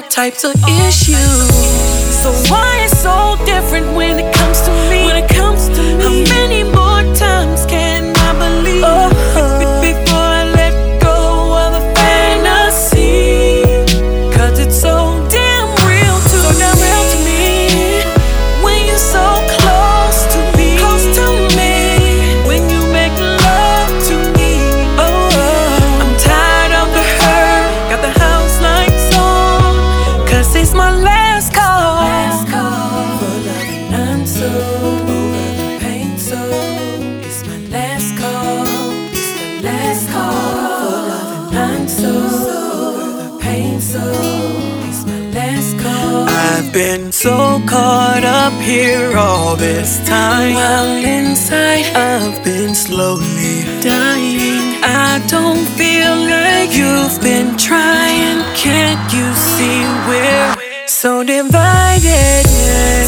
all types of issues. So why it's so different when it comes to me? When it comes to me, how many more times can I believe before I let go of a fantasy? 'Cause it's so damn real to me. When you're so close to me, when you make love to me. I'm tired of the hurt, got the house lights on, 'cause it's my last call. For loving none so over the pain, so it's my last call. It's the last call. For loving none so over the pain, so it's my last call. I've been so caught up here all this time, while inside I've been slowly dying. I don't feel like you've been trying. Can't you see we're so divided? Yeah.